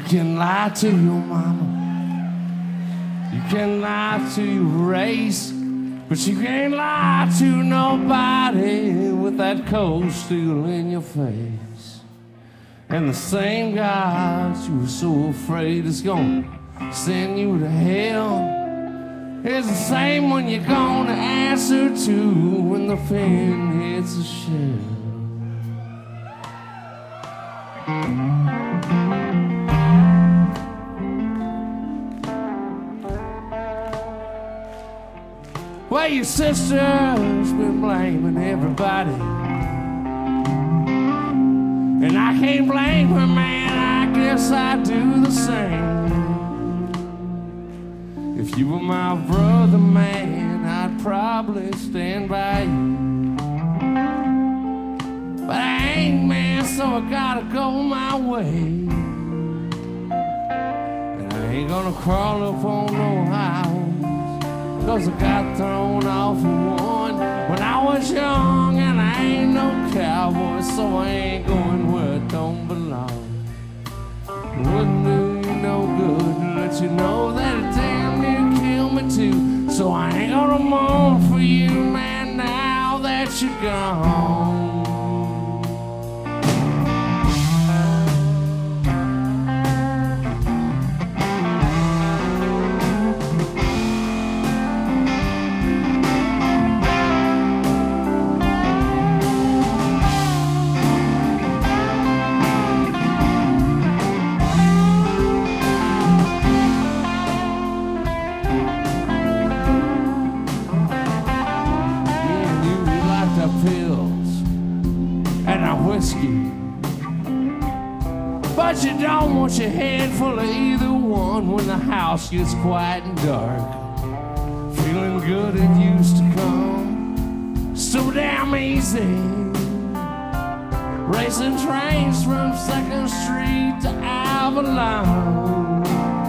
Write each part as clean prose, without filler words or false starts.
can lie to your mama. You can lie to your race. But you can't lie to nobody with that cold steel in your face. And the same God you were so afraid is gonna send you to hell is the same one you're gonna answer to when the pen hits the shell. Well, your sister's been blaming everybody, and I can't blame her, man. I guess I do the same. If you were my brother, man, I'd probably stand by you. But I ain't, man, so I gotta go my way. And I ain't gonna crawl up on no highway, 'cause I got thrown off of one when I was young, and I ain't no cowboy, so I ain't going where I don't belong. It wouldn't do you no good to let you know that it damn near killed me too. So I ain't gonna mourn for you, man, now that you're gone. But you don't want your head full of either one when the house gets quiet and dark. Feeling good it used to come so damn easy. Racing trains from 2nd Street to Avalon.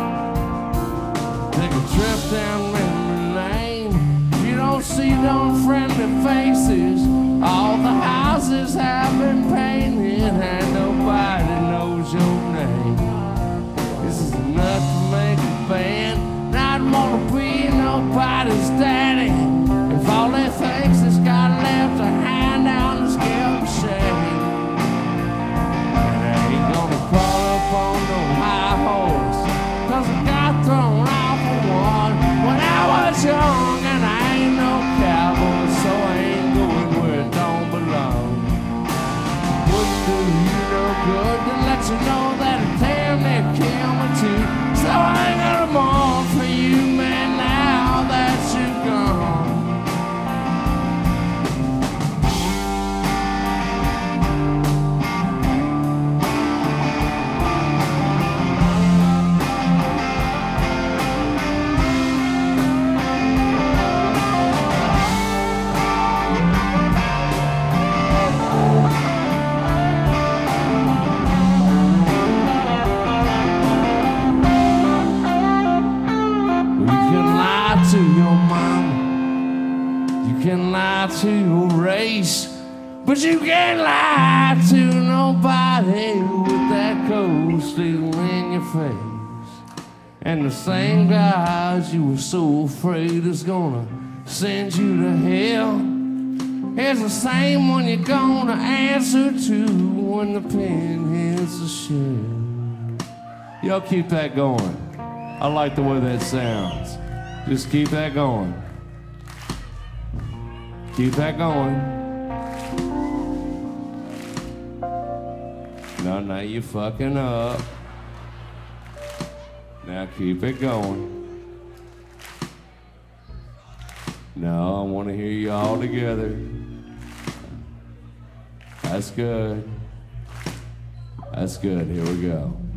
Take a trip down memory lane. You don't see no friendly faces. All the houses have been painted and nobody knows your name. This is enough to make a band. Not wanna be nobody's daddy if all they thinks is got left a hand down the scale of shame. And I ain't gonna crawl up on no high horse, 'cause I got thrown off of one when I was young, and I ain't no cowboy, so I ain't going where it don't belong. Wouldn't do you no good to let you know that it damn near killed me too. So I ain't gonna mourn for you, man, now that you're gone. To your mama, you can lie to your race, but you can't lie to nobody with that cold steel in your face. And the same God you were so afraid is gonna send you to hell is the same one you're gonna answer to when the pen hits the shell. Y'all keep that going. I like the way that sounds. Just keep that going. Keep that going. No, now you're fucking up. Now keep it going. No, I want to hear you all together. That's good. That's good. Here we go.